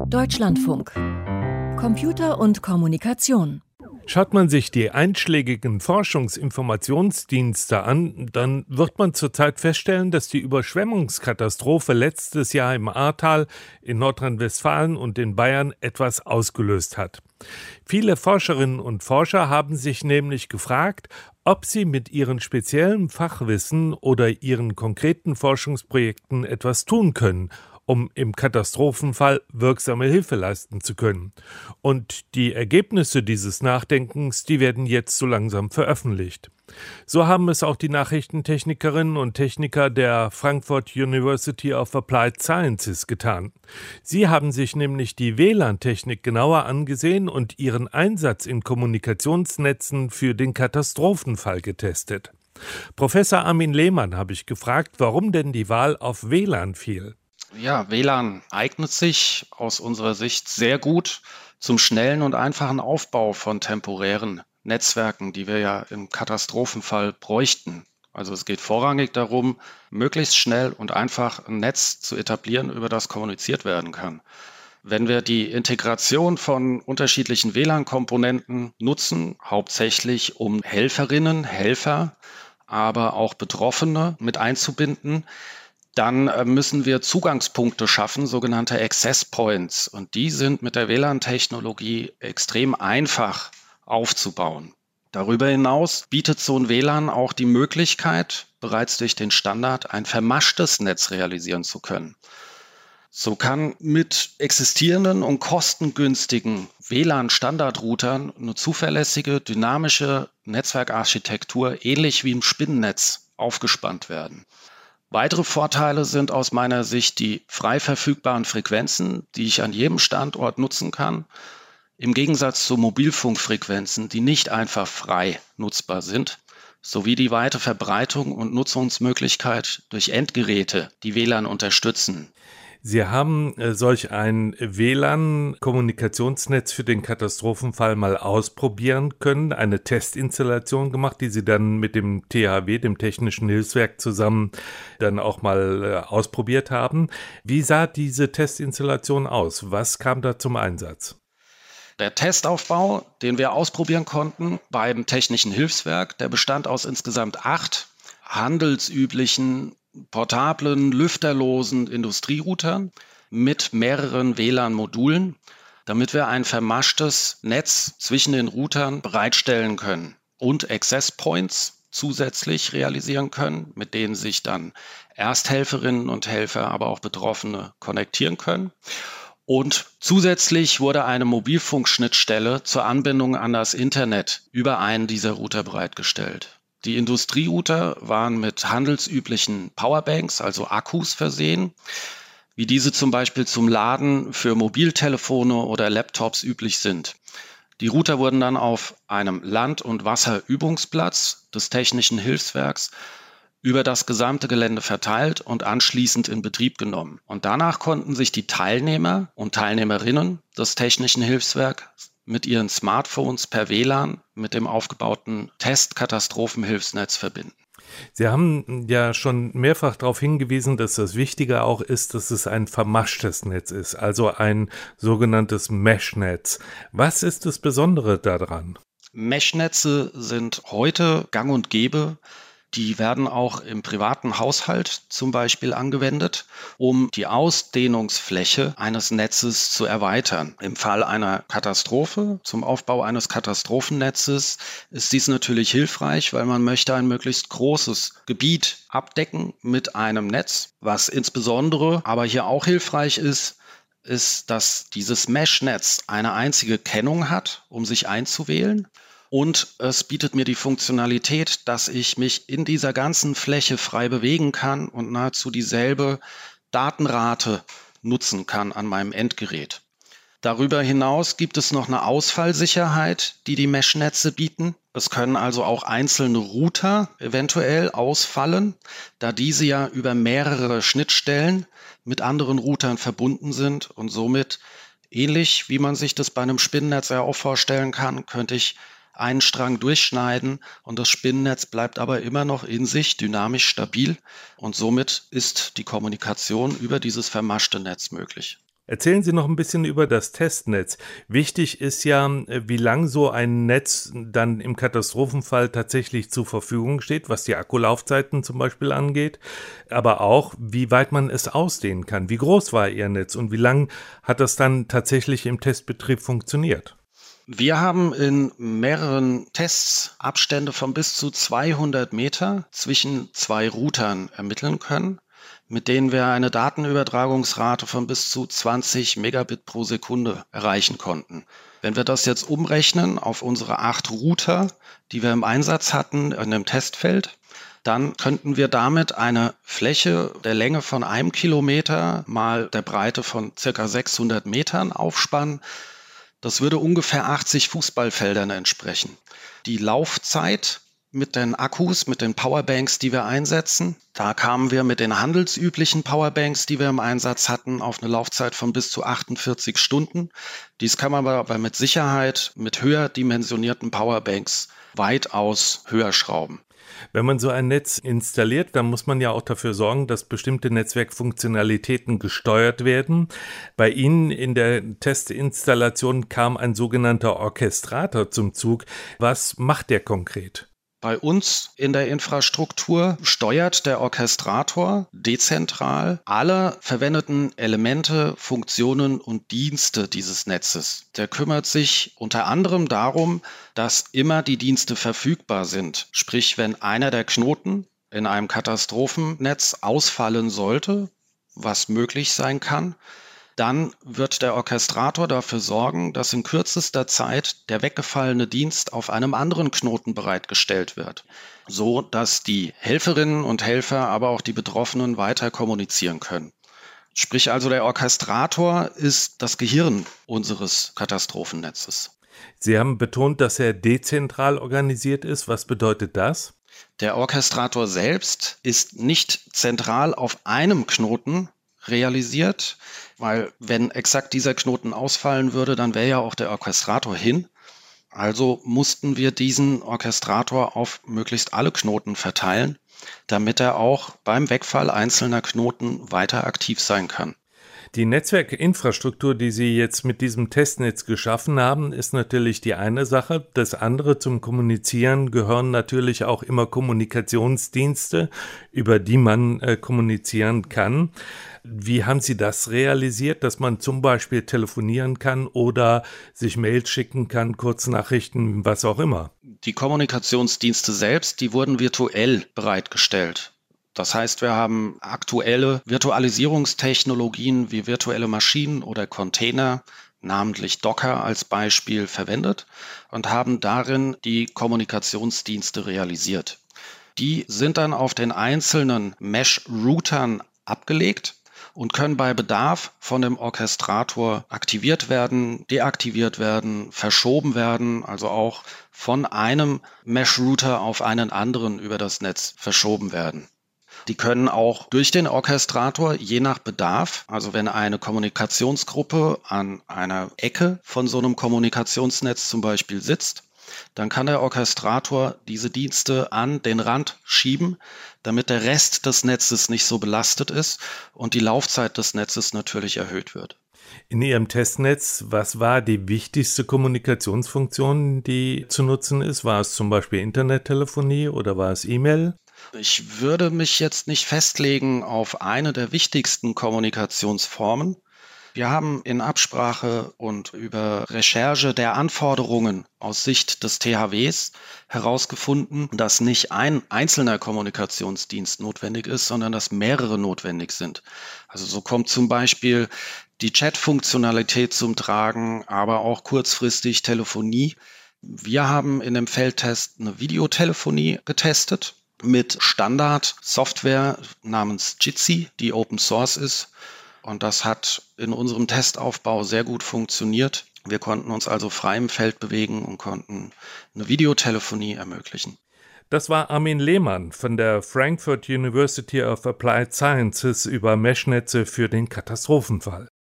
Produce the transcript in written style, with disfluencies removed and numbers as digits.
Deutschlandfunk. Computer und Kommunikation. Schaut man sich die einschlägigen Forschungsinformationsdienste an, dann wird man zurzeit feststellen, dass die Überschwemmungskatastrophe letztes Jahr im Ahrtal, in Nordrhein-Westfalen und in Bayern etwas ausgelöst hat. Viele Forscherinnen und Forscher haben sich nämlich gefragt, ob sie mit ihrem speziellen Fachwissen oder ihren konkreten Forschungsprojekten etwas tun können, um im Katastrophenfall wirksame Hilfe leisten zu können. Und die Ergebnisse dieses Nachdenkens, die werden jetzt so langsam veröffentlicht. So haben es auch die Nachrichtentechnikerinnen und Techniker der Frankfurt University of Applied Sciences getan. Sie haben sich nämlich die WLAN-Technik genauer angesehen und ihren Einsatz in Kommunikationsnetzen für den Katastrophenfall getestet. Professor Armin Lehmann habe ich gefragt, warum denn die Wahl auf WLAN fiel. Ja, WLAN eignet sich aus unserer Sicht sehr gut zum schnellen und einfachen Aufbau von temporären Netzwerken, die wir ja im Katastrophenfall bräuchten. Also es geht vorrangig darum, möglichst schnell und einfach ein Netz zu etablieren, über das kommuniziert werden kann. Wenn wir die Integration von unterschiedlichen WLAN-Komponenten nutzen, hauptsächlich um Helferinnen, Helfer, aber auch Betroffene mit einzubinden, dann müssen wir Zugangspunkte schaffen, sogenannte Access Points. Und die sind mit der WLAN-Technologie extrem einfach aufzubauen. Darüber hinaus bietet so ein WLAN auch die Möglichkeit, bereits durch den Standard ein vermaschtes Netz realisieren zu können. So kann mit existierenden und kostengünstigen WLAN-Standardroutern eine zuverlässige, dynamische Netzwerkarchitektur ähnlich wie im Spinnennetz aufgespannt werden. Weitere Vorteile sind aus meiner Sicht die frei verfügbaren Frequenzen, die ich an jedem Standort nutzen kann, im Gegensatz zu Mobilfunkfrequenzen, die nicht einfach frei nutzbar sind, sowie die weite Verbreitung und Nutzungsmöglichkeit durch Endgeräte, die WLAN unterstützen. Sie haben solch ein WLAN-Kommunikationsnetz für den Katastrophenfall mal ausprobieren können, eine Testinstallation gemacht, die Sie dann mit dem THW, dem Technischen Hilfswerk, zusammen dann auch mal ausprobiert haben. Wie sah diese Testinstallation aus? Was kam da zum Einsatz? Der Testaufbau, den wir ausprobieren konnten beim Technischen Hilfswerk, der bestand aus insgesamt 8 handelsüblichen portablen, lüfterlosen Industrieroutern mit mehreren WLAN-Modulen, damit wir ein vermaschtes Netz zwischen den Routern bereitstellen können und Access Points zusätzlich realisieren können, mit denen sich dann Ersthelferinnen und Helfer, aber auch Betroffene konnektieren können. Und zusätzlich wurde eine Mobilfunkschnittstelle zur Anbindung an das Internet über einen dieser Router bereitgestellt. Die Industrierouter waren mit handelsüblichen Powerbanks, also Akkus, versehen, wie diese zum Beispiel zum Laden für Mobiltelefone oder Laptops üblich sind. Die Router wurden dann auf einem Land- und Wasserübungsplatz des Technischen Hilfswerks über das gesamte Gelände verteilt und anschließend in Betrieb genommen. Und danach konnten sich die Teilnehmer und Teilnehmerinnen des Technischen Hilfswerks mit ihren Smartphones per WLAN mit dem aufgebauten Test-Katastrophenhilfsnetz verbinden. Sie haben ja schon mehrfach darauf hingewiesen, dass das Wichtige auch ist, dass es ein vermaschtes Netz ist, also ein sogenanntes Mesh-Netz. Was ist das Besondere daran? Mesh-Netze sind heute gang und gäbe. Die werden auch im privaten Haushalt zum Beispiel angewendet, um die Ausdehnungsfläche eines Netzes zu erweitern. Im Fall einer Katastrophe, zum Aufbau eines Katastrophennetzes, ist dies natürlich hilfreich, weil man möchte ein möglichst großes Gebiet abdecken mit einem Netz. Was insbesondere aber hier auch hilfreich ist, dass dieses Mesh-Netz eine einzige Kennung hat, um sich einzuwählen. Und es bietet mir die Funktionalität, dass ich mich in dieser ganzen Fläche frei bewegen kann und nahezu dieselbe Datenrate nutzen kann an meinem Endgerät. Darüber hinaus gibt es noch eine Ausfallsicherheit, die die Mesh-Netze bieten. Es können also auch einzelne Router eventuell ausfallen, da diese ja über mehrere Schnittstellen mit anderen Routern verbunden sind und somit ähnlich wie man sich das bei einem Spinnennetz ja auch vorstellen kann, könnte ich einen Strang durchschneiden und das Spinnennetz bleibt aber immer noch in sich dynamisch stabil und somit ist die Kommunikation über dieses vermaschte Netz möglich. Erzählen Sie noch ein bisschen über das Testnetz. Wichtig ist ja, wie lang so ein Netz dann im Katastrophenfall tatsächlich zur Verfügung steht, was die Akkulaufzeiten zum Beispiel angeht, aber auch, wie weit man es ausdehnen kann. Wie groß war Ihr Netz und wie lang hat das dann tatsächlich im Testbetrieb funktioniert? Wir haben in mehreren Tests Abstände von bis zu 200 Meter zwischen zwei Routern ermitteln können, mit denen wir eine Datenübertragungsrate von bis zu 20 Megabit pro Sekunde erreichen konnten. Wenn wir das jetzt umrechnen auf unsere 8 Router, die wir im Einsatz hatten in dem Testfeld, dann könnten wir damit eine Fläche der Länge von 1 Kilometer mal der Breite von circa 600 Metern aufspannen. Das würde ungefähr 80 Fußballfeldern entsprechen. Die Laufzeit mit den Akkus, mit den Powerbanks, die wir einsetzen, da kamen wir mit den handelsüblichen Powerbanks, die wir im Einsatz hatten, auf eine Laufzeit von bis zu 48 Stunden. Dies kann man aber mit Sicherheit mit höher dimensionierten Powerbanks weitaus höher schrauben. Wenn man so ein Netz installiert, dann muss man ja auch dafür sorgen, dass bestimmte Netzwerkfunktionalitäten gesteuert werden. Bei Ihnen in der Testinstallation kam ein sogenannter Orchestrator zum Zug. Was macht der konkret? Bei uns in der Infrastruktur steuert der Orchestrator dezentral alle verwendeten Elemente, Funktionen und Dienste dieses Netzes. Der kümmert sich unter anderem darum, dass immer die Dienste verfügbar sind. Sprich, wenn einer der Knoten in einem Katastrophennetz ausfallen sollte, was möglich sein kann, dann wird der Orchestrator dafür sorgen, dass in kürzester Zeit der weggefallene Dienst auf einem anderen Knoten bereitgestellt wird, so dass die Helferinnen und Helfer, aber auch die Betroffenen weiter kommunizieren können. Sprich also, der Orchestrator ist das Gehirn unseres Katastrophennetzes. Sie haben betont, dass er dezentral organisiert ist. Was bedeutet das? Der Orchestrator selbst ist nicht zentral auf einem Knoten realisiert, weil wenn exakt dieser Knoten ausfallen würde, dann wäre ja auch der Orchestrator hin. Also mussten wir diesen Orchestrator auf möglichst alle Knoten verteilen, damit er auch beim Wegfall einzelner Knoten weiter aktiv sein kann. Die Netzwerkinfrastruktur, die Sie jetzt mit diesem Testnetz geschaffen haben, ist natürlich die eine Sache. Das andere, zum Kommunizieren gehören natürlich auch immer Kommunikationsdienste, über die man kommunizieren kann. Wie haben Sie das realisiert, dass man zum Beispiel telefonieren kann oder sich Mails schicken kann, Kurznachrichten, was auch immer? Die Kommunikationsdienste selbst, die wurden virtuell bereitgestellt. Das heißt, wir haben aktuelle Virtualisierungstechnologien wie virtuelle Maschinen oder Container, namentlich Docker als Beispiel, verwendet und haben darin die Kommunikationsdienste realisiert. Die sind dann auf den einzelnen Mesh-Routern abgelegt und können bei Bedarf von dem Orchestrator aktiviert werden, deaktiviert werden, verschoben werden, also auch von einem Mesh-Router auf einen anderen über das Netz verschoben werden. Die können auch durch den Orchestrator je nach Bedarf, also wenn eine Kommunikationsgruppe an einer Ecke von so einem Kommunikationsnetz zum Beispiel sitzt, dann kann der Orchestrator diese Dienste an den Rand schieben, damit der Rest des Netzes nicht so belastet ist und die Laufzeit des Netzes natürlich erhöht wird. In Ihrem Testnetz, was war die wichtigste Kommunikationsfunktion, die zu nutzen ist? War es zum Beispiel Internettelefonie oder war es E-Mail? Ich würde mich jetzt nicht festlegen auf eine der wichtigsten Kommunikationsformen. Wir haben in Absprache und über Recherche der Anforderungen aus Sicht des THWs herausgefunden, dass nicht ein einzelner Kommunikationsdienst notwendig ist, sondern dass mehrere notwendig sind. Also so kommt zum Beispiel die Chat-Funktionalität zum Tragen, aber auch kurzfristig Telefonie. Wir haben in dem Feldtest eine Videotelefonie getestet mit Standard-Software namens Jitsi, die Open Source ist. Und das hat in unserem Testaufbau sehr gut funktioniert. Wir konnten uns also frei im Feld bewegen und konnten eine Videotelefonie ermöglichen. Das war Armin Lehmann von der Frankfurt University of Applied Sciences über Meshnetze für den Katastrophenfall.